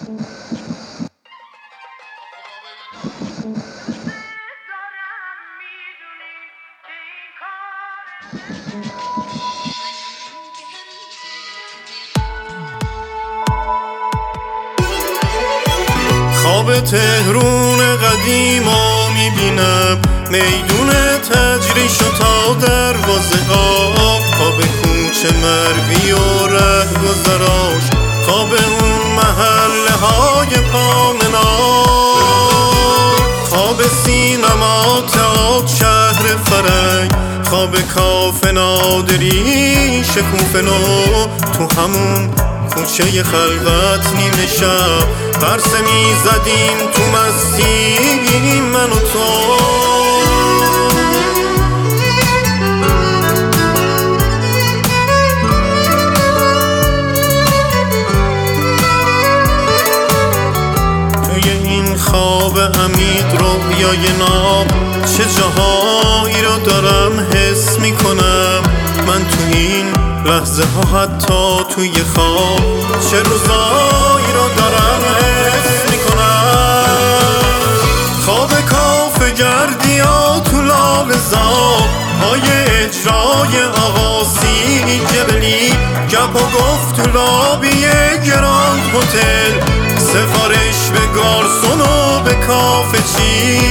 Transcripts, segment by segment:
خواب تهرون قدیما میبینم، میدون تجریش و تا دروازه ها، خواب کوچه مروی و رهگذراش، خواب اون محله های پامنا، خواب سینما تئاتر شهر فرنگ، خواب کافه نادری شکوفه نو، تو همون کوچه خلوت نیمه شب پرسه میزدیم تو مستی من و تو. توی این خواب امید رویای ناب چه جاهایی رو دارم حس میکنم من تو این لحظه ها، حتی توی خواب چه روزایی رو دارم حس میکنم. خواب کافه گردی ها تو لال زاب های اجرای آغازی جبلی، گپ و گفت تو لابی گراند هتل، سفارش به گارسون و به کافه چی.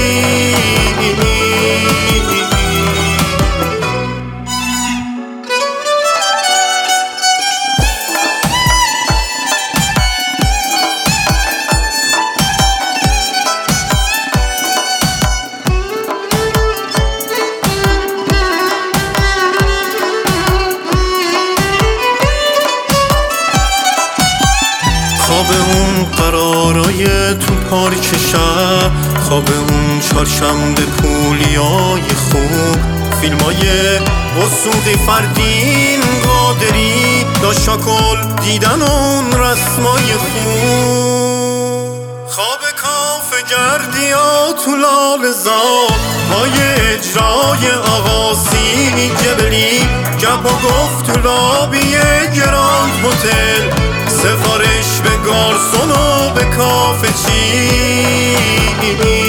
خواب اون قرارای تو پارک شهر، خواب اون چهارشنبه پولیای خوب، فیلمای وثوقی فردین قادری، داشاکل دیدن اون رسمای خوب. خواب کافه گردی ها تو لال زاب های اجرای آغازی جبلی، گپ و گفت تو لابی گراند هتل، سفارش به گارسون و به کافه چی.